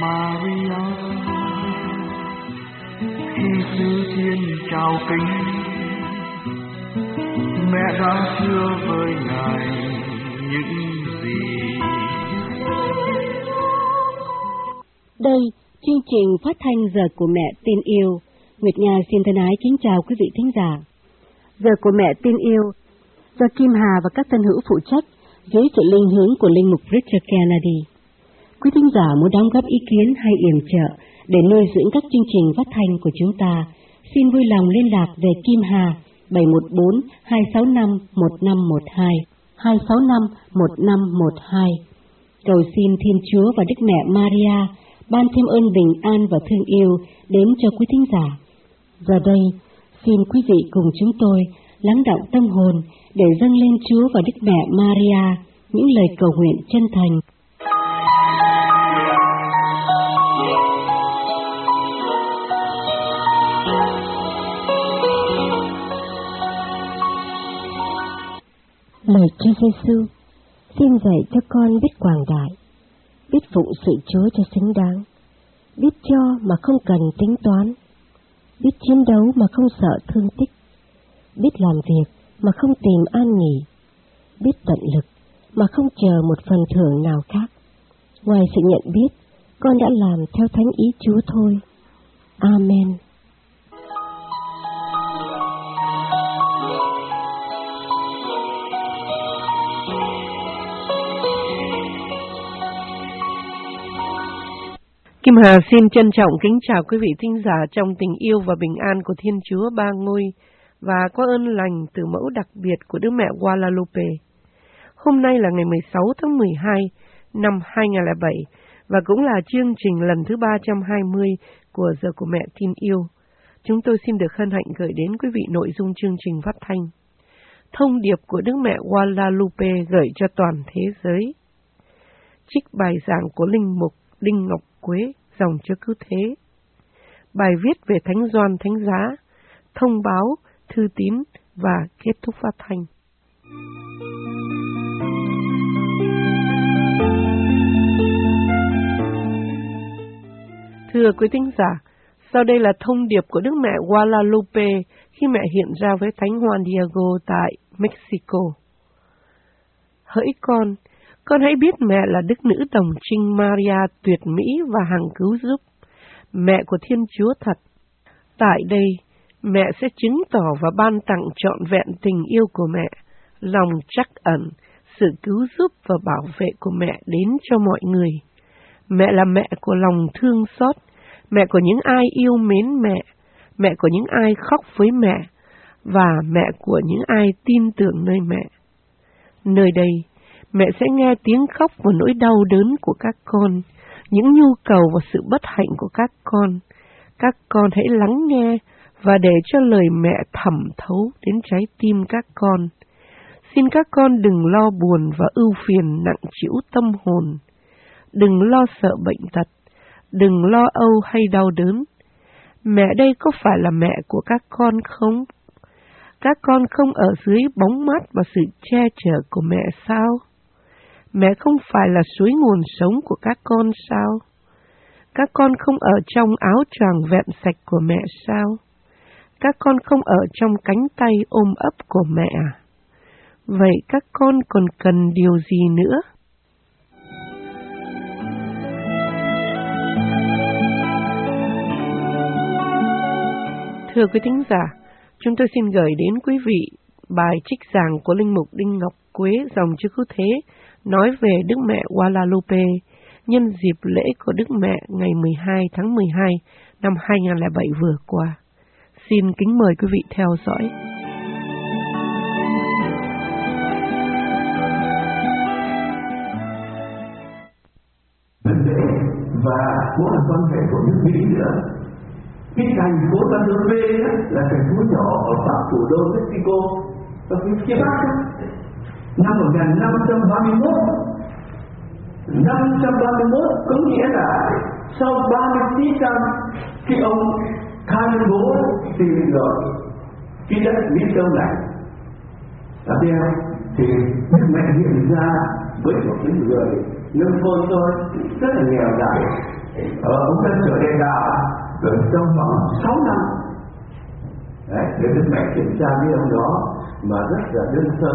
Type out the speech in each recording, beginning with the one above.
Maria, khi xứ thiên chào kính, mẹ đã chưa với ngài những gì. Đây, chương trình phát thanh Giờ của Mẹ Tin Yêu. Nguyệt Nga xin thân ái kính chào quý vị thính giả. Giờ của Mẹ Tin Yêu do Kim Hà và các tân hữu phụ trách dưới sự linh hướng của linh mục Richard Kennedy. Quý thính giả muốn đóng góp ý kiến hay yểm trợ để nuôi dưỡng các chương trình phát thanh của chúng ta, xin vui lòng liên lạc về Kim Hà 714 265 1512 265 1512. Cầu xin Thiên Chúa và Đức Mẹ Maria ban thêm ơn bình an và thương yêu đến cho quý thính giả. Giờ đây, xin quý vị cùng chúng tôi lắng đọng tâm hồn để dâng lên Chúa và Đức Mẹ Maria những lời cầu nguyện chân thành. Lời Chúa Giêsu, xin dạy cho con biết quảng đại, biết phụng sự Chúa cho xứng đáng, biết cho mà không cần tính toán, biết chiến đấu mà không sợ thương tích, biết làm việc mà không tìm an nghỉ, biết tận lực mà không chờ một phần thưởng nào khác. Ngoài sự nhận biết, con đã làm theo thánh ý Chúa thôi. Amen. Kim Hà xin trân trọng kính chào quý vị thính giả trong tình yêu và bình an của Thiên Chúa Ba Ngôi và có ơn lành từ mẫu đặc biệt của Đức Mẹ Guadalupe. Hôm nay là ngày 16 tháng 12 năm 2007 và cũng là chương trình lần thứ 320 của Giờ của Mẹ Tin Yêu. Chúng tôi xin được hân hạnh gửi đến quý vị nội dung chương trình phát thanh thông điệp của Đức Mẹ Guadalupe gửi cho toàn thế giới. Trích bài giảng của linh mục Đinh Ngọc Quế, dòng cho cứu thế. Bài viết về Thánh Gioan Thánh Giá, thông báo, thư tín và kết thúc phát thanh. Thưa quý thính giả, sau đây là thông điệp của Đức Mẹ Guadalupe khi mẹ hiện ra với Thánh Juan Diego tại Mexico. Hỡi con hãy biết mẹ là Đức Nữ Đồng Trinh Maria tuyệt mỹ và hằng cứu giúp, mẹ của Thiên Chúa thật. Tại đây, mẹ sẽ chứng tỏ và ban tặng trọn vẹn tình yêu của mẹ, lòng trắc ẩn, sự cứu giúp và bảo vệ của mẹ đến cho mọi người. Mẹ là mẹ của lòng thương xót, mẹ của những ai yêu mến mẹ, mẹ của những ai khóc với mẹ, và mẹ của những ai tin tưởng nơi mẹ. Nơi đây, mẹ sẽ nghe tiếng khóc và nỗi đau đớn của các con, những nhu cầu và sự bất hạnh của các con. Các con hãy lắng nghe và để cho lời mẹ thẩm thấu đến trái tim các con. Xin các con đừng lo buồn và ưu phiền nặng trĩu tâm hồn. Đừng lo sợ bệnh tật, đừng lo âu hay đau đớn. Mẹ đây có phải là mẹ của các con không? Các con không ở dưới bóng mát và sự che chở của mẹ sao? Mẹ không phải là suối nguồn sống của các con sao? Các con không ở trong áo choàng vẹn sạch của mẹ sao? Các con không ở trong cánh tay ôm ấp của mẹ à? Vậy các con còn cần điều gì nữa? Thưa quý thính giả, chúng tôi xin gửi đến quý vị bài trích giảng của linh mục Đinh Ngọc Quế, dòng chữ cứu thế, nói về Đức Mẹ Guadalupe nhân dịp lễ của Đức Mẹ ngày 12 tháng 12 năm 2007 vừa qua. Xin kính mời quý vị theo dõi. Và cũng là con rể của nước Mỹ nữa. Cái thành phố Guadalupe là thành phố nhỏ ở bắc thủ đô Mexico, ở phía bắc. Năm 1531 có nghĩa là sau 39 năm khi ông khai bố tìm được cái đất Mỹ Châu này. Tiếp theo thì Đức Mẹ hiện ra với một cái người nông thôn thôi, rất là nghèo nàn, Ông ta trở đề đạo rồi trong vòng 6 năm. Đấy, để Đức Mẹ kiểm tra với ông đó mà rất là đơn sơ.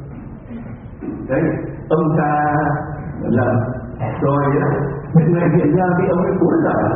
Đấy, ông ta lần rồi Đức Mẹ hiện ra với ông ấy 4 lần,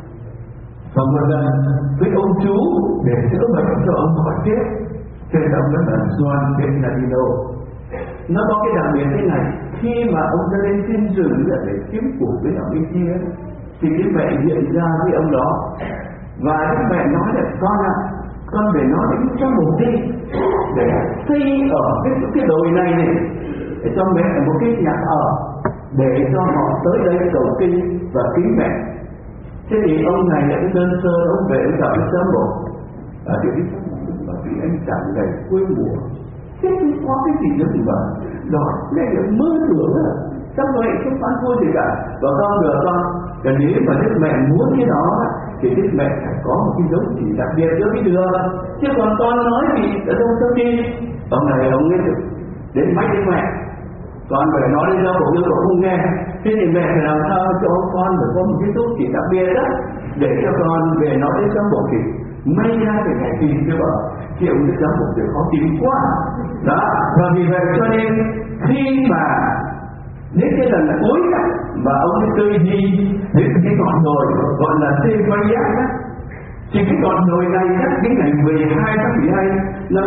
và một lần với ông chú để chữa bệnh cho ông khỏi chết. Tên ông đó là Juan Bernardino. Nó có cái đặc biệt thế này: khi mà ông ta lên trên rừng để kiếm củ với ông bên kia, thì Đức Mẹ hiện ra với ông đó, và Đức Mẹ nói là con để nó đến trong một đi để xây ở cái đồi này để cho mẹ một cái nhà ở để cho họ tới đây cầu kinh và kính mẹ. Thế thì ông này là cái đơn sơ, ông về ông gặp cái sớm bộ thì cái mà vì anh chẳng đầy quê mùa, thế không có cái gì nữa mà đó đây là mơ tưởng à, trong vậy không phán thua gì cả. Và con được con cái nếu mà Đức Mẹ muốn cái đó thì Đức Mẹ phải có một cái dấu chỉ đặc biệt cho cái được, chứ còn con nói thì ở đâu cho đi. Ông này ông ấy đến mách Đức Mẹ, con phải nói đến đâu cũng như cậu không nghe. Thế thì mẹ phải làm sao cho con phải có một cái dấu chỉ đặc biệt đó để cho con về nói đến trong bộ kịch. May ra thì ngày tìm cho vợ thì ông Đức Giám Mục thì khó tìm quá đó. Và vì vậy cho nên khi mà đến cái lần cuối mà ông ấy tươi đi đến cái ngọn đồi gọi là Tê Quay Giác đó, thì cái ngọn đồi này cái ngày 12 tháng 12 năm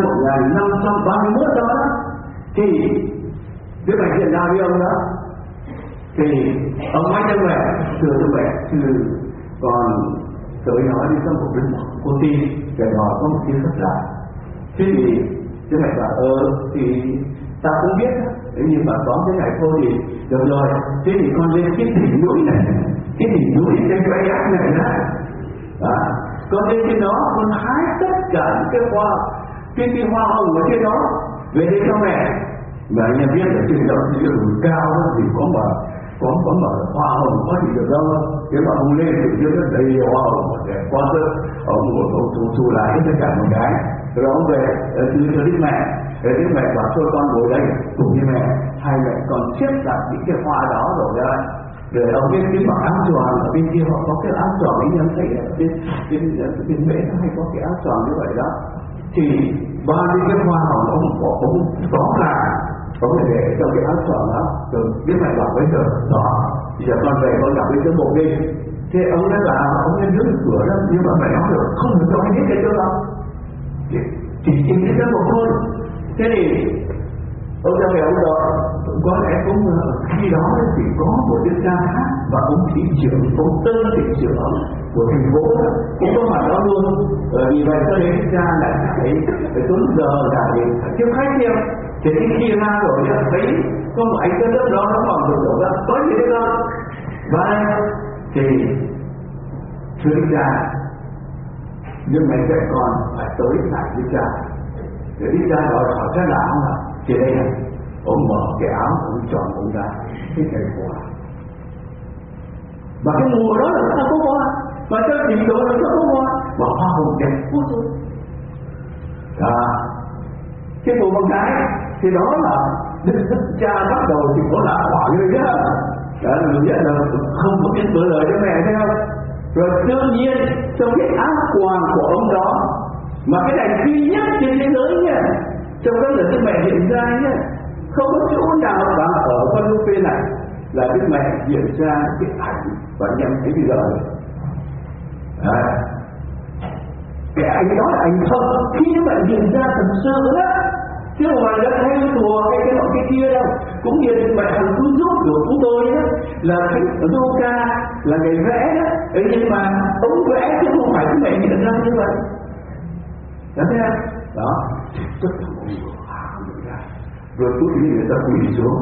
1531 đó thì Đức Mẹ hiện ra với ông đó. Thì ông nói cho mẹ, thưa cho mẹ, thưa còn tới nói đi trong một đứa cô tin cái đó có một cái rất lạ. Thế thì Đức Mẹ bảo thì ta cũng biết nhưng mà có cái này thôi thì được rồi. Thế thì con lên cái đỉnh núi này, cái đỉnh núi trên cái ác này đó, con lên trên đó con hái tất cả những cái hoa, cái hoa hồng ở trên đó về đây cho mẹ. Mà anh em biết là trên đó thì cái núi cao đó thì có mở hoa hồng có gì được đâu. Nếu mà không lên thì chưa rất đầy hoa hồng để qua tới ông thu lại tất cả một cái. Rồi ông về cho Đức Mẹ, để Đức Mẹ bảo thôi con ngồi đây cùng với mẹ, hai mẹ còn xếp lại những cái hoa đó rồi ra. Rồi ông biết cái mặc áo choàng ở bên kia họ có cái áo choàng ấy, em thấy ở bên Mễ nó hay có cái áo choàng như vậy đó. Thì ba cái hoa hồng ông có là có thể để trong cái áo choàng đó. Rồi Đức Mẹ bảo với rồi đó, giờ con về con gặp với cái bộ đi. Thế ông nói là ông ấy đứng cửa đó, nhưng mà mẹ nói được không được cho ai biết cái chỗ đó, chỉ biết cái một thôi. Thế thì ông cha mẹ ông đó có lẽ cũng khi đó thì có một cái cha khác và ông thị trưởng, ông tân thị trưởng của thành phố đó cũng có mặt đó luôn. Vì vậy cho đến cha lại phải tốn giờ lại tiếp khách theo. Thì khi ra rồi thấy có một anh cái lớp đó nó còn được đó có gì đấy không? Và thì thưa cha, nhưng mà các con phải tới lại với cha. Để đi cha gọi hỏi cha là ông ạ. Thì đây này, ông mở cái áo, ông chọn ông ra cái cây hoa. Và cái mùa đó là sao có hoa, và cho trình độ là sao có hoa, và hoa hồng đẹp quá thôi. Đó. Cái mùa bằng cái thì đó là Đức Cha bắt đầu thì có là quả người đó. Đó là mình biết là không có biết mở lời cho mẹ thấy không? Rồi đương nhiên trong cái áo quàng của ông đó, mà cái này duy nhất trên thế giới nha, trong đó là Đức Mẹ hiện ra nhé, không có chỗ nào mà ở Guadalupe này là Đức Mẹ hiện ra cái ảnh và nhận thấy bây giờ này. Cái ảnh đó là ảnh thật khi Đức Mẹ hiện ra thật sự đó, chứ không phải là thay thùa cái nọ cái kia đâu. Cũng như Đức Mẹ thằng cứu giúp của chúng tôi đó là cái Luca là người vẽ đó, nhưng mà ông vẽ chứ không phải Đức Mẹ hiện ra như vậy. Đó thấy không? Đó, tất cả mọi người ra. Rồi cuối cùng người ta quỳ xuống.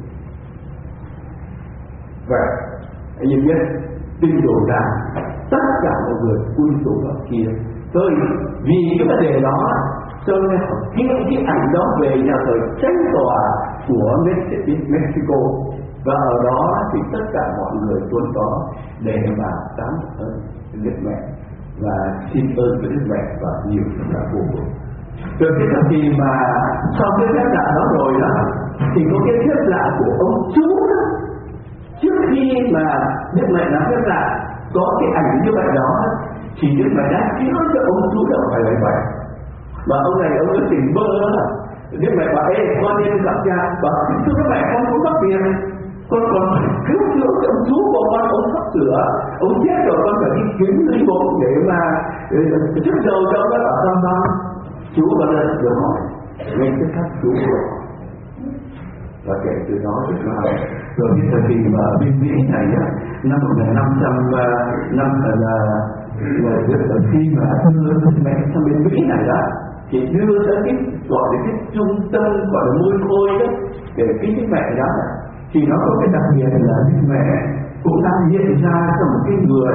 Vậy, anh em biết, tin đồn rằng tất cả mọi người quy tụ ở kia. Tôi vì cái vấn đề đó, cho nên họ kéo cái ảnh đó về nhà thờ Chánh tòa của Mexico. Và ở đó thì tất cả mọi người tuôn có để mà tán ơn Đức Mẹ và xin ơn với Đức Mẹ và nhiều là vô cùng. Rồi cái thời kỳ mà sau cái phép lạ đó rồi đó, thì có cái phép lạ của ông chú đó. Trước khi mà Đức Mẹ làm phép lạ có cái ảnh như vậy đó thì Đức Mẹ đã khiến cho ông chú động phải lấy vậy. Và ông này ông có tỉnh bơ đó là Đức Mẹ bảo: ê, con nên gặp cha. Bảo: thưa các mẹ, con cũng mắc việc, con còn phải cứu chữa cho ông chú của con, ông sắp sửa, ông chết rồi, con phải đi kiếm linh mục để mà trước đầu cho các bà con bao. Chú có lên được hỏi ngay tức khắc chú rồi. Và kể từ đó tức là rồi cái thời kỳ mà bên Mỹ này á, năm 1500 năm là khi mà đưa mẹ sang bên Mỹ này đó, thì đưa tới cái gọi là cái trung tâm gọi là môi khôi đó để cái mẹ đó, thì nó có cái đặc biệt là Đức Mẹ cũng đang hiện ra trong một cái người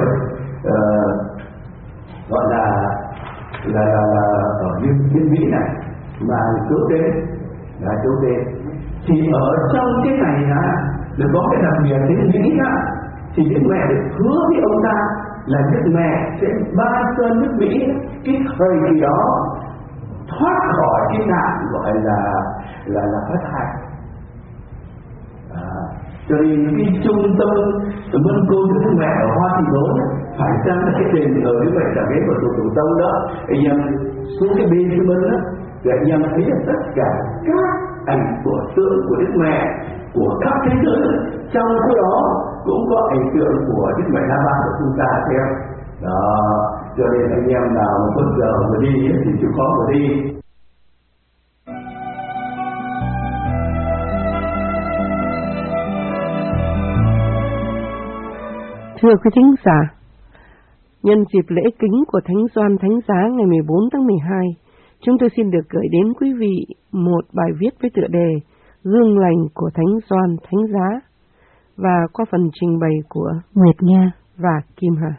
gọi là ở bên Mỹ này mà chỗ đến thì ở trong cái này là có cái đặc biệt đến Mỹ đó, thì Đức Mẹ được hứa với ông ta là Đức Mẹ sẽ ban cho nước Mỹ cái thời kỳ đó thoát khỏi cái nạn gọi là phát thai. Cho nên cái trung tâm mân côi của Đức Mẹ ở Hoa Thị Đốn phải chăng là cái đền thờ Đức Mẹ Trả Ghế của Tổ Tông đó. Anh em xuống cái bên cái bên đó thì anh em thấy là tất cả các ảnh của tượng của Đức Mẹ của các thế giới trong cái đó cũng có ảnh tượng của Đức Mẹ La Ba của chúng ta theo đó. Cho nên anh em nào mà bất giờ mà đi thì chịu khó mà đi. Thưa quý thính giả, nhân dịp lễ kính của Thánh Gioan Thánh Giá ngày 14 tháng 12, chúng tôi xin được gửi đến quý vị một bài viết với tựa đề Gương lành của Thánh Gioan Thánh Giá và qua phần trình bày của Nguyệt Nga và Kim Hà.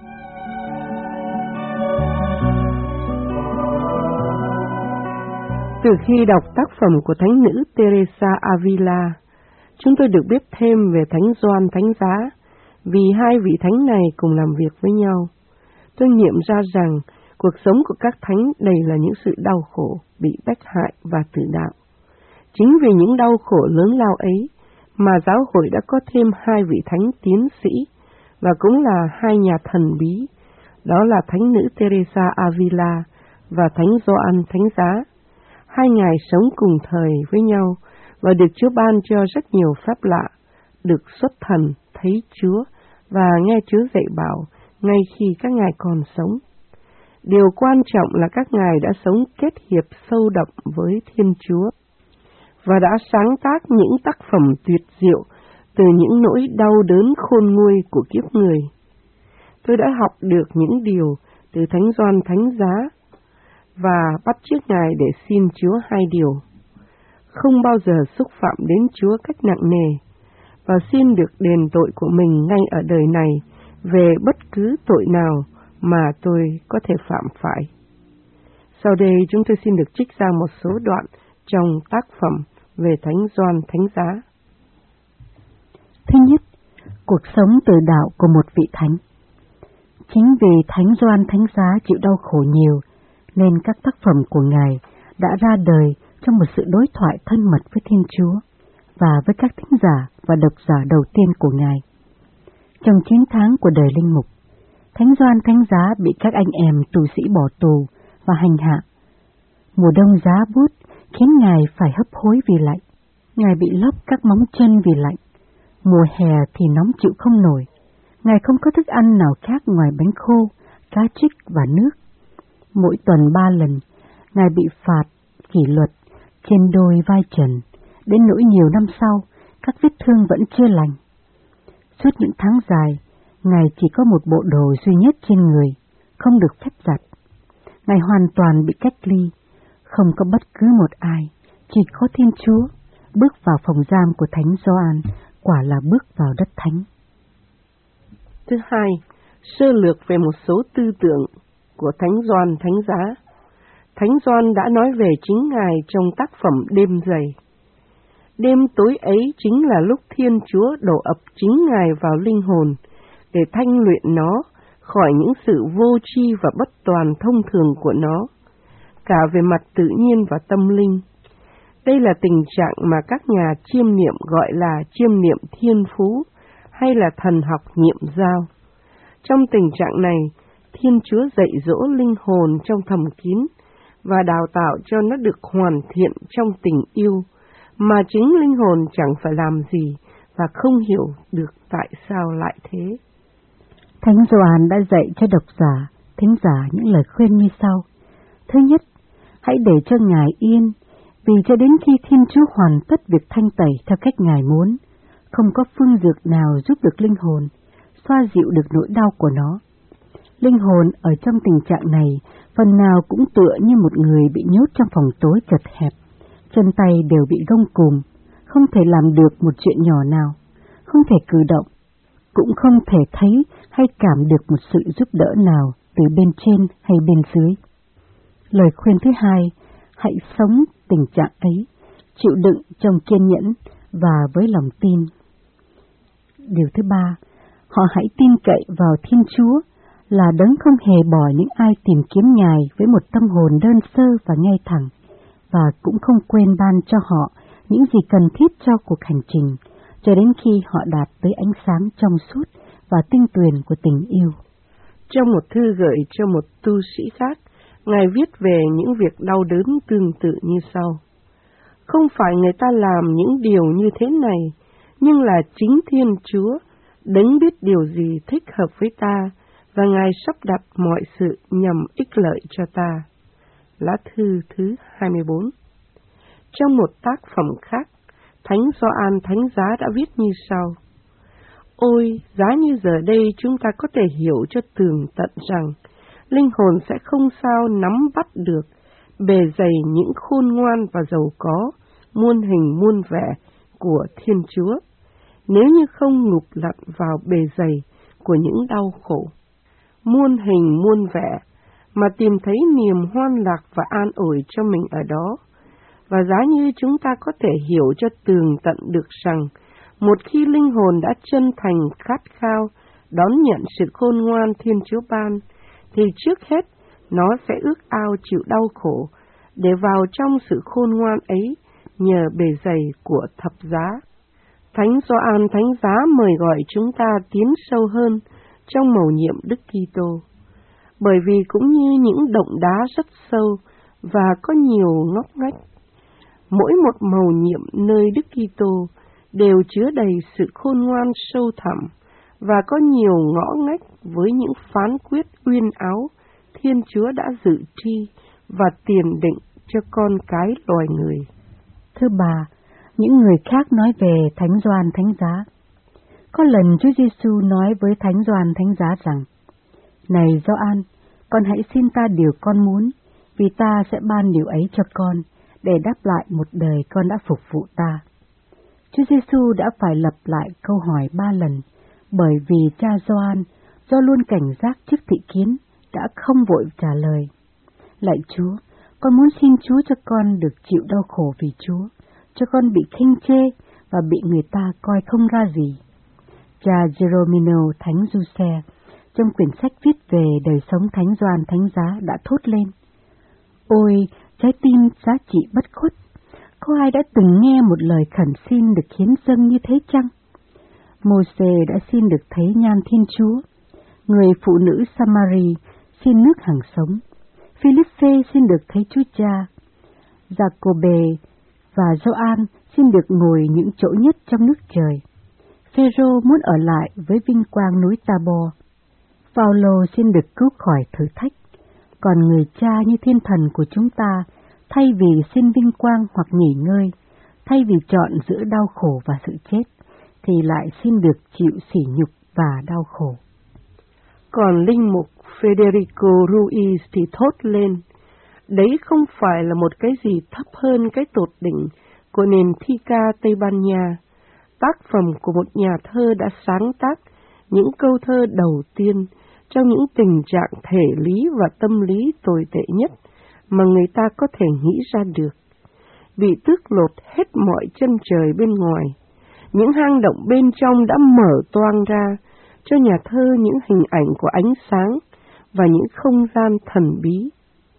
Từ khi đọc tác phẩm của Thánh nữ Teresa Avila, chúng tôi được biết thêm về Thánh Gioan Thánh Giá vì hai vị thánh này cùng làm việc với nhau. Tôi nghiệm ra rằng cuộc sống của các thánh đầy là những sự đau khổ, bị bách hại và tử đạo. Chính vì những đau khổ lớn lao ấy mà giáo hội đã có thêm hai vị thánh tiến sĩ và cũng là hai nhà thần bí, đó là Thánh nữ Teresa Avila và Thánh Gioan Thánh Giá. Hai ngài sống cùng thời với nhau và được Chúa ban cho rất nhiều phép lạ, được xuất thần, thấy Chúa và nghe Chúa dạy bảo ngay khi các ngài còn sống. Điều quan trọng là các ngài đã sống kết hiệp sâu đậm với Thiên Chúa và đã sáng tác những tác phẩm tuyệt diệu từ những nỗi đau đớn khôn nguôi của kiếp người. Tôi đã học được những điều từ Thánh Gioan Thánh Giá và bắt chước ngài để xin Chúa hai điều: không bao giờ xúc phạm đến Chúa cách nặng nề và xin được đền tội của mình ngay ở đời này về bất cứ tội nào mà tôi có thể phạm phải. Sau đây chúng tôi xin được trích ra một số đoạn trong tác phẩm về Thánh Gioan Thánh Giá. Thứ nhất, cuộc sống từ đạo của một vị thánh. Chính vì Thánh Gioan Thánh Giá chịu đau khổ nhiều, nên các tác phẩm của ngài đã ra đời trong một sự đối thoại thân mật với Thiên Chúa và với các thính giả và độc giả đầu tiên của ngài. Trong 9 tháng của đời linh mục, Thánh Gioan Thánh Giá bị các anh em tù sĩ bỏ tù và hành hạ. Mùa đông giá buốt khiến ngài phải hấp hối vì lạnh. Ngài bị lốp các móng chân vì lạnh. Mùa hè thì nóng chịu không nổi. Ngài không có thức ăn nào khác ngoài bánh khô, cá trích và nước. Mỗi tuần 3 lần, ngài bị phạt, kỷ luật, trên đôi vai trần. Đến nỗi nhiều năm sau, các vết thương vẫn chưa lành. Suốt những tháng dài, ngài chỉ có một bộ đồ duy nhất trên người, không được phép giặt. Ngài hoàn toàn bị cách ly, không có bất cứ một ai, chỉ có Thiên Chúa. Bước vào phòng giam của Thánh Gioan quả là bước vào đất thánh. Thứ hai, sơ lược về một số tư tưởng của Thánh Gioan Thánh Giá. Thánh Gioan đã nói về chính ngài trong tác phẩm Đêm Dày. Đêm tối ấy chính là lúc Thiên Chúa đổ ập chính ngài vào linh hồn để thanh luyện nó khỏi những sự vô tri và bất toàn thông thường của nó, cả về mặt tự nhiên và tâm linh. Đây là tình trạng mà các nhà chiêm niệm gọi là chiêm niệm thiên phú hay là thần học nhiệm giao. Trong tình trạng này, Thiên Chúa dạy dỗ linh hồn trong thầm kín và đào tạo cho nó được hoàn thiện trong tình yêu, mà chính linh hồn chẳng phải làm gì và không hiểu được tại sao lại thế. Thánh Gioan đã dạy cho độc giả, thính giả những lời khuyên như sau. Thứ nhất, hãy để cho Ngài yên, vì cho đến khi Thiên Chúa hoàn tất việc thanh tẩy theo cách Ngài muốn, không có phương dược nào giúp được linh hồn, xoa dịu được nỗi đau của nó. Linh hồn ở trong tình trạng này, phần nào cũng tựa như một người bị nhốt trong phòng tối chật hẹp, chân tay đều bị gông cùm, không thể làm được một chuyện nhỏ nào, không thể cử động, cũng không thể thấy hay cảm được một sự giúp đỡ nào từ bên trên hay bên dưới. Lời khuyên thứ hai, hãy sống tình trạng ấy, chịu đựng trong kiên nhẫn và với lòng tin. Điều thứ ba, họ hãy tin cậy vào Thiên Chúa là đấng không hề bỏ những ai tìm kiếm Ngài với một tâm hồn đơn sơ và ngay thẳng, và cũng không quên ban cho họ những gì cần thiết cho cuộc hành trình, cho đến khi họ đạt tới ánh sáng trong suốt và tinh tuyền của tình yêu. Trong một thư gửi cho một tu sĩ khác, Ngài viết về những việc đau đớn tương tự như sau. Không phải người ta làm những điều như thế này, nhưng là chính Thiên Chúa, đấng biết điều gì thích hợp với ta, và Ngài sắp đặt mọi sự nhằm ích lợi cho ta. Lá thư thứ 24. Trong một tác phẩm khác, Thánh Gioan Thánh Giá đã viết như sau. Ôi, giá như giờ đây chúng ta có thể hiểu cho tường tận rằng, linh hồn sẽ không sao nắm bắt được bề dày những khôn ngoan và giàu có, muôn hình muôn vẻ của Thiên Chúa, nếu như không ngụp lặn vào bề dày của những đau khổ. Muôn hình muôn vẻ, mà tìm thấy niềm hoan lạc và an ủi cho mình ở đó. Và giá như chúng ta có thể hiểu cho tường tận được rằng, một khi linh hồn đã chân thành khát khao đón nhận sự khôn ngoan Thiên Chúa ban, thì trước hết nó sẽ ước ao chịu đau khổ để vào trong sự khôn ngoan ấy nhờ bề dày của thập giá. Thánh Gioan Thánh Giá mời gọi chúng ta tiến sâu hơn trong mầu nhiệm Đức Kitô, bởi vì cũng như những động đá rất sâu và có nhiều ngóc ngách, mỗi một mầu nhiệm nơi Đức Kitô đều chứa đầy sự khôn ngoan sâu thẳm và có nhiều ngõ ngách với những phán quyết uyên áo Thiên Chúa đã dự tri và tiền định cho con cái loài người. Thứ ba, những người khác nói về Thánh Gioan Thánh Giá. Có lần Chúa Giêsu nói với Thánh Gioan Thánh Giá rằng, này Gioan, con hãy xin ta điều con muốn, vì ta sẽ ban điều ấy cho con, để đáp lại một đời con đã phục vụ ta. Chúa Giêsu đã phải lặp lại câu hỏi 3 lần, bởi vì cha Gioan, do luôn cảnh giác trước thị kiến, đã không vội trả lời. Lạy Chúa, con muốn xin Chúa cho con được chịu đau khổ vì Chúa, cho con bị khinh chê và bị người ta coi không ra gì. Cha Jeromino Thánh Giuse, trong quyển sách viết về đời sống Thánh Gioan Thánh Giá đã thốt lên. Ôi, trái tim giá trị bất khuất, có ai đã từng nghe một lời khẩn xin được hiến dâng như thế chăng? Mô-sê đã xin được thấy nhan Thiên Chúa, người phụ nữ Samari xin nước hằng sống, Philippe xin được thấy Chúa Cha, Giacôbê và Gioan xin được ngồi những chỗ nhất trong nước trời. Phêrô muốn ở lại với vinh quang núi Tabor. Phaolô xin được cứu khỏi thử thách. Còn người cha như thiên thần của chúng ta, thay vì xin vinh quang hoặc nghỉ ngơi, thay vì chọn giữa đau khổ và sự chết, thì lại xin được chịu sỉ nhục và đau khổ. Còn linh mục Federico Ruiz thì thốt lên, đấy không phải là một cái gì thấp hơn cái tột đỉnh của nền thi ca Tây Ban Nha, tác phẩm của một nhà thơ đã sáng tác những câu thơ đầu tiên trong những tình trạng thể lý và tâm lý tồi tệ nhất mà người ta có thể nghĩ ra được. Bị tước lột hết mọi chân trời bên ngoài, những hang động bên trong đã mở toang ra cho nhà thơ những hình ảnh của ánh sáng và những không gian thần bí.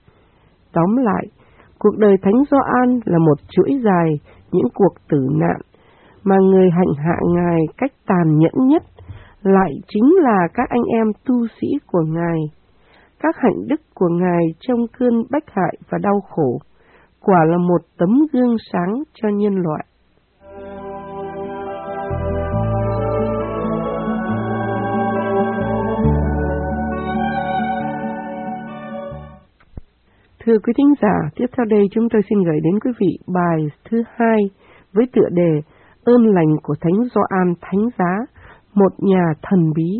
Tóm lại, cuộc đời Thánh Gioan là một chuỗi dài những cuộc tử nạn mà người hành hạ Ngài cách tàn nhẫn nhất lại chính là các anh em tu sĩ của Ngài. Các hạnh đức của Ngài trong cơn bách hại và đau khổ, quả là một tấm gương sáng cho nhân loại. Thưa quý thính giả, tiếp theo đây chúng tôi xin gửi đến quý vị bài thứ 2 với tựa đề Ơn lành của Thánh Gioan Thánh Giá, một nhà thần bí.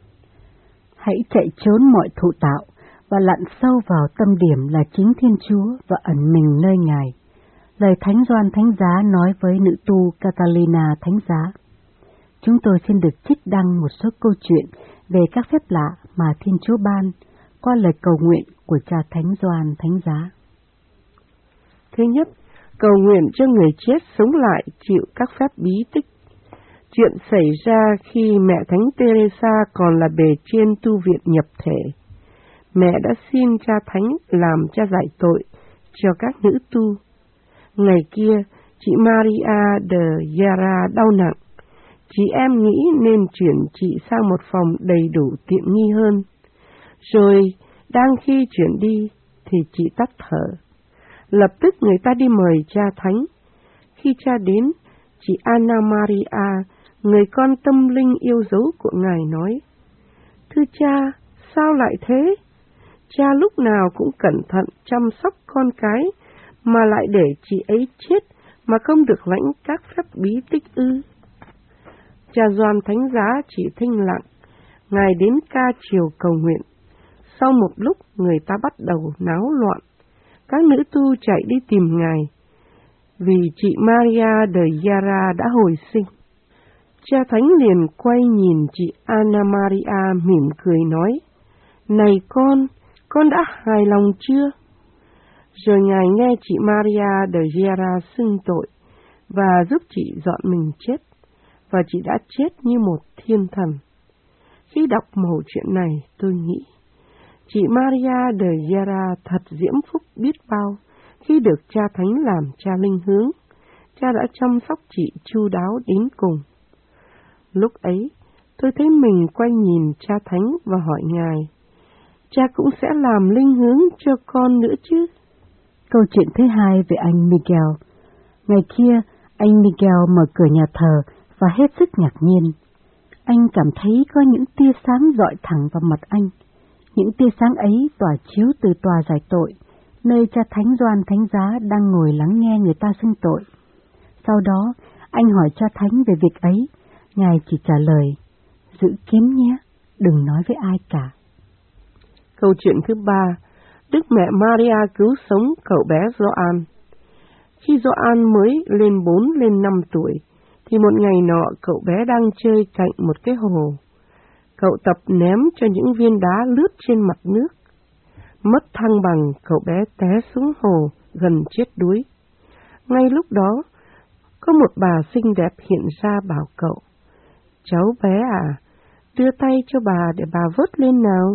Hãy chạy trốn mọi thụ tạo và lặn sâu vào tâm điểm là chính Thiên Chúa và ẩn mình nơi Ngài. Lời Thánh Gioan Thánh Giá nói với nữ tu Catalina Thánh Giá. Chúng tôi xin được trích đăng một số câu chuyện về các phép lạ mà Thiên Chúa ban qua lời cầu nguyện của cha Thánh Gioan Thánh Giá. Thứ nhất, cầu nguyện cho người chết sống lại chịu các phép bí tích. Chuyện xảy ra khi mẹ Thánh Teresa còn là bề trên tu viện nhập thể. Mẹ đã xin cha Thánh làm cha giải tội cho các nữ tu. Ngày kia, chị Maria de Guerra đau nặng. Chị em nghĩ nên chuyển chị sang một phòng đầy đủ tiện nghi hơn. Rồi, đang khi chuyển đi, thì chị tắt thở. Lập tức người ta đi mời cha Thánh. Khi cha đến, chị Anna Maria, người con tâm linh yêu dấu của Ngài nói: Thưa cha, sao lại thế? Cha lúc nào cũng cẩn thận chăm sóc con cái, mà lại để chị ấy chết mà không được lãnh các phép bí tích ư? Cha Gioan Thánh Giá chỉ thinh lặng. Ngài đến ca chiều cầu nguyện. Sau một lúc người ta bắt đầu náo loạn. Các nữ tu chạy đi tìm Ngài, vì chị Maria de Guerra đã hồi sinh. Cha Thánh liền quay nhìn chị Anna Maria mỉm cười nói: Này con đã hài lòng chưa? Rồi Ngài nghe chị Maria de Guerra xưng tội và giúp chị dọn mình chết, và chị đã chết như một thiên thần. Khi đọc mẩu chuyện này, tôi nghĩ chị Maria de Guerra thật diễm phúc biết bao khi được cha Thánh làm cha linh hướng. Cha đã chăm sóc chị chu đáo đến cùng. Lúc ấy, tôi thấy mình quay nhìn cha Thánh và hỏi Ngài: Cha cũng sẽ làm linh hướng cho con nữa chứ? Câu chuyện thứ hai về anh Miguel. Ngày kia, anh Miguel mở cửa nhà thờ và hết sức ngạc nhiên. Anh cảm thấy có những tia sáng rọi thẳng vào mặt anh. Những tia sáng ấy tỏa chiếu từ tòa giải tội, nơi cha Thánh Gioan Thánh Giá đang ngồi lắng nghe người ta xưng tội. Sau đó, anh hỏi cha Thánh về việc ấy. Ngài chỉ trả lời: Giữ kín nhé, đừng nói với ai cả. Câu chuyện thứ ba, Đức Mẹ Maria cứu sống cậu bé Gioan. Khi Gioan mới lên 4 lên 5 tuổi, thì một ngày nọ cậu bé đang chơi cạnh một cái hồ. Cậu tập ném cho những viên đá lướt trên mặt nước. Mất thăng bằng, cậu bé té xuống hồ, gần chết đuối. Ngay lúc đó, có một bà xinh đẹp hiện ra bảo cậu: Cháu bé à, đưa tay cho bà để bà vớt lên nào.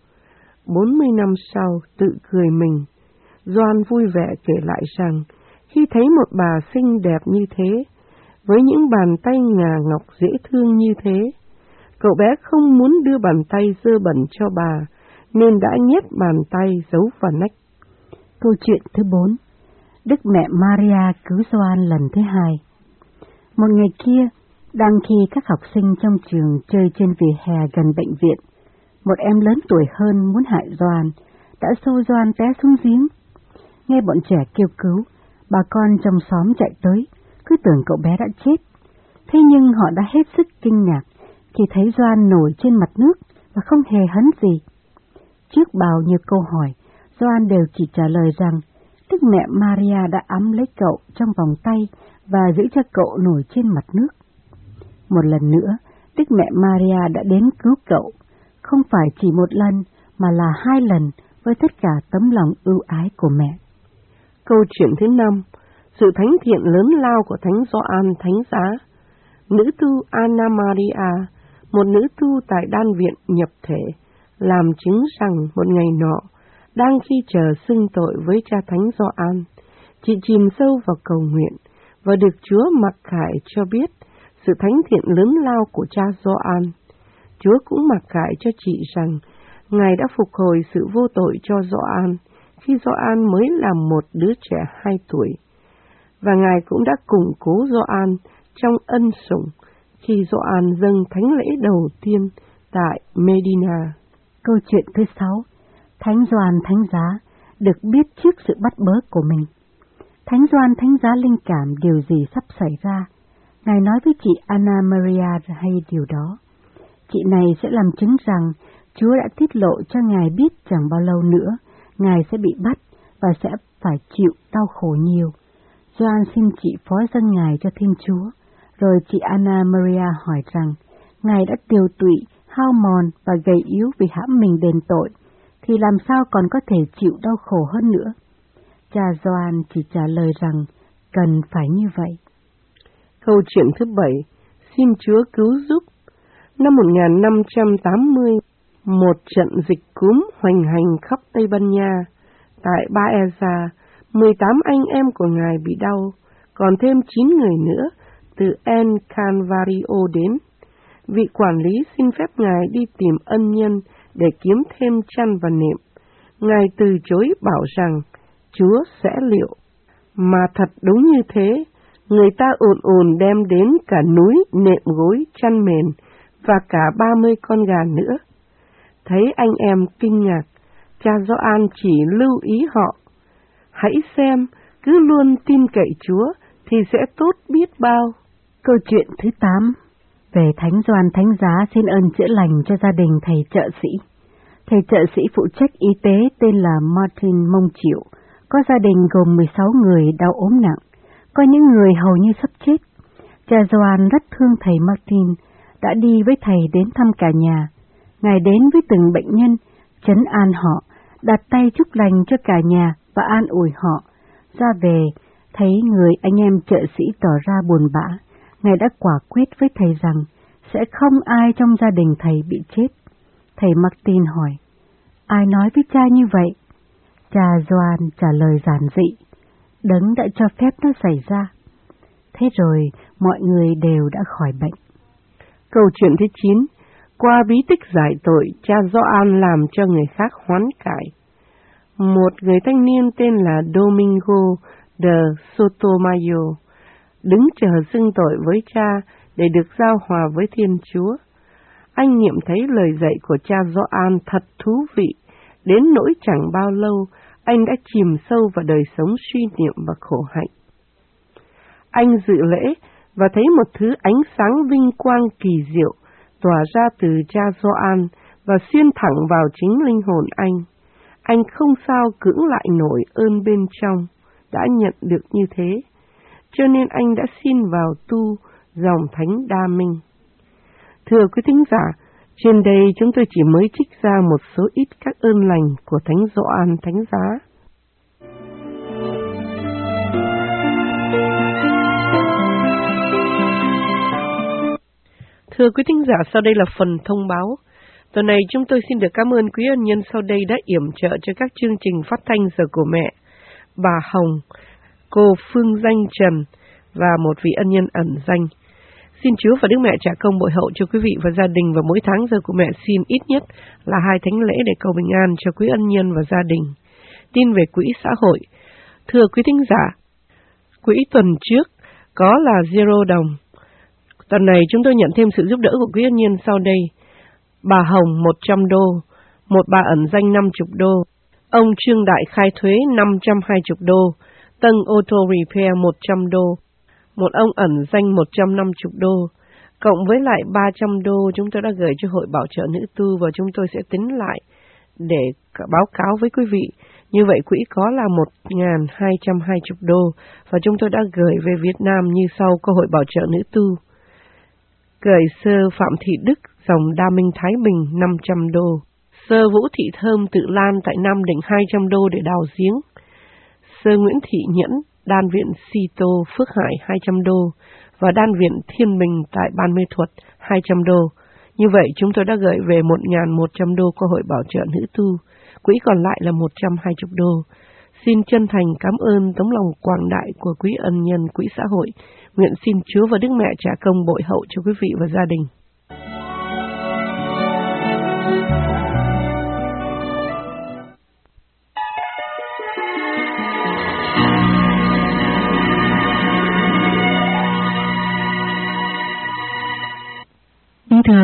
40 năm sau, tự cười mình, Gioan vui vẻ kể lại rằng, khi thấy một bà xinh đẹp như thế, với những bàn tay ngà ngọc dễ thương như thế, cậu bé không muốn đưa bàn tay dơ bẩn cho bà, nên đã nhét bàn tay giấu vào nách. Câu chuyện thứ 4, Đức Mẹ Maria cứu Gioan lần thứ 2. Một ngày kia, đang khi các học sinh trong trường chơi trên vỉa hè gần bệnh viện, một em lớn tuổi hơn muốn hại Gioan, đã xô Gioan té xuống giếng. Nghe bọn trẻ kêu cứu, bà con trong xóm chạy tới, cứ tưởng cậu bé đã chết. Thế nhưng họ đã hết sức kinh ngạc khi thấy Gioan nổi trên mặt nước và không hề hấn gì. Trước bao nhiêu câu hỏi, Gioan đều chỉ trả lời rằng Đức Mẹ Maria đã ẵm lấy cậu trong vòng tay và giữ cho cậu nổi trên mặt nước. Một lần nữa, Đức Mẹ Maria đã đến cứu cậu, không phải chỉ một lần mà là 2 lần với tất cả tấm lòng ưu ái của mẹ. Câu chuyện thứ 5, sự thánh thiện lớn lao của Thánh Gioan Thánh Giá. Nữ tu Anna Maria, một nữ tu tại đan viện nhập thể, làm chứng rằng một ngày nọ, đang khi chờ xưng tội với cha Thánh Gioan, chị chìm sâu vào cầu nguyện và được Chúa mặc khải cho biết sự thánh thiện lớn lao của cha Gioan. Chúa cũng mặc khải cho chị rằng Ngài đã phục hồi sự vô tội cho Gioan khi Gioan mới là một đứa trẻ 2 tuổi. Và Ngài cũng đã củng cố Gioan trong ân sủng khi Gioan dâng thánh lễ đầu tiên tại Medina. Câu chuyện thứ 6. Thánh Gioan Thánh Giá được biết trước sự bắt bớ của mình. Thánh Gioan Thánh Giá linh cảm điều gì sắp xảy ra. Ngài nói với chị Anna Maria hay điều đó. Chị này sẽ làm chứng rằng Chúa đã tiết lộ cho Ngài biết chẳng bao lâu nữa Ngài sẽ bị bắt và sẽ phải chịu đau khổ nhiều. Gioan xin chị phó dâng Ngài cho Thiên Chúa, rồi chị Anna Maria hỏi rằng Ngài đã tiều tụy, hao mòn và gầy yếu vì hãm mình đền tội, thì làm sao còn có thể chịu đau khổ hơn nữa? Cha Gioan chỉ trả lời rằng cần phải như vậy. Câu chuyện thứ 7. Xin Chúa cứu giúp. Năm 1580, một trận dịch cúm hoành hành khắp Tây Ban Nha. Tại Baeza, 18 anh em của Ngài bị đau, còn thêm 9 người nữa từ El Calvario đến. Vị quản lý xin phép Ngài đi tìm ân nhân để kiếm thêm chăn và nệm. Ngài từ chối bảo rằng Chúa sẽ liệu. Mà thật đúng như thế, người ta ồn đem đến cả núi nệm gối chăn mền và cả 30 con gà nữa. Thấy anh em kinh ngạc, cha Gioan chỉ lưu ý họ: hãy xem, cứ luôn tin cậy Chúa thì sẽ tốt biết bao. Câu chuyện thứ 8. Về Thánh Gioan Thánh Giá xin ơn chữa lành cho gia đình thầy trợ sĩ. Thầy trợ sĩ phụ trách y tế tên là Martin Mông Triệu, có gia đình gồm 16 người đau ốm nặng, có những người hầu như sắp chết. Cha Gioan rất thương thầy Martin, đã đi với thầy đến thăm cả nhà. Ngài đến với từng bệnh nhân, trấn an họ, đặt tay chúc lành cho cả nhà và an ủi họ. Ra về, thấy người anh em trợ sĩ tỏ ra buồn bã, Ngài đã quả quyết với thầy rằng sẽ không ai trong gia đình thầy bị chết. Thầy Martin hỏi: ai nói với cha như vậy? Cha Gioan trả lời giản dị: Đấng đã cho phép nó xảy ra. Thế rồi mọi người đều đã khỏi bệnh. Câu chuyện thứ 9. Qua bí tích giải tội, cha Gioan làm cho người khác hoán cải. Một người thanh niên tên là Domingo de Sotomayor đứng chờ xưng tội với cha để được giao hòa với Thiên Chúa. Anh nghiệm thấy lời dạy của cha Gioan thật thú vị, đến nỗi chẳng bao lâu anh đã chìm sâu vào đời sống suy niệm và khổ hạnh. Anh dự lễ và thấy một thứ ánh sáng vinh quang kỳ diệu tỏa ra từ cha Gioan và xuyên thẳng vào chính linh hồn anh. Anh không sao cưỡng lại nổi ơn bên trong đã nhận được như thế, cho nên anh đã xin vào tu dòng Thánh Đa Minh. Thưa quý thính giả, trên đây chúng tôi chỉ mới trích ra một số ít các ơn lành của Thánh Gioan Thánh Giá. Thưa quý thính giả, sau đây là phần thông báo. Tuần này chúng tôi xin được cảm ơn quý ân nhân sau đây đã yểm trợ cho các chương trình phát thanh Giờ của Mẹ: bà Hồng, cô Phương Danh Trần và một vị ân nhân ẩn danh. Xin Chúa và Đức Mẹ trả công bội hậu cho quý vị và gia đình, và mỗi tháng Giờ của Mẹ xin ít nhất là 2 thánh lễ để cầu bình an cho quý ân nhân và gia đình. Tin về quỹ xã hội. Thưa quý thính giả, quỹ tuần trước có là 0 đồng. Tuần này chúng tôi nhận thêm sự giúp đỡ của quý ân nhân sau đây: bà Hồng 100 đô, một bà ẩn danh 50 đô, ông Trương Đại khai thuế 520 đô, Tân Auto Repair 100 đô, một ông ẩn danh 150 đô, cộng với lại 300 đô chúng tôi đã gửi cho Hội Bảo trợ Nữ Tu, và chúng tôi sẽ tính lại để báo cáo với quý vị. Như vậy quỹ có là 1.220 đô, và chúng tôi đã gửi về Việt Nam như sau: có Hội Bảo trợ Nữ Tu gửi sơ Phạm Thị Đức, dòng Đa Minh Thái Bình 500 đô, sơ Vũ Thị Thơm Tự Lan tại Nam Định 200 đô để đào giếng, sơ Nguyễn Thị Nhẫn, Đan viện Si Tô Phước Hải 200 đô và Đan viện Thiên Bình tại Ban Mê Thuật 200 đô. Như vậy chúng tôi đã gửi về 1.100 đô qua Hội Bảo trợ Nữ Tu. Quỹ còn lại là 120 đô. Xin chân thành cảm ơn tấm lòng quảng đại của quý ân nhân quỹ xã hội. Nguyện xin Chúa và Đức Mẹ trả công bội hậu cho quý vị và gia đình.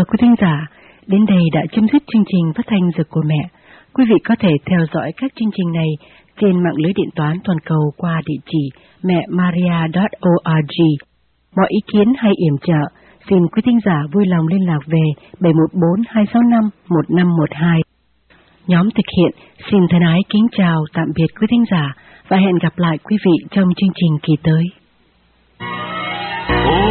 quý thính giả, đến đây đã chấm dứt chương trình phát thanh Giờ của Mẹ. Quý vị có thể theo dõi các chương trình này trên mạng lưới điện toán toàn cầu qua địa chỉ mẹmaria.org. Mọi ý kiến hay yểm trợ, xin quý thính giả vui lòng liên lạc về 714-265-1512. Nhóm thực hiện xin thân ái kính chào tạm biệt quý thính giả và hẹn gặp lại quý vị trong chương trình kỳ tới.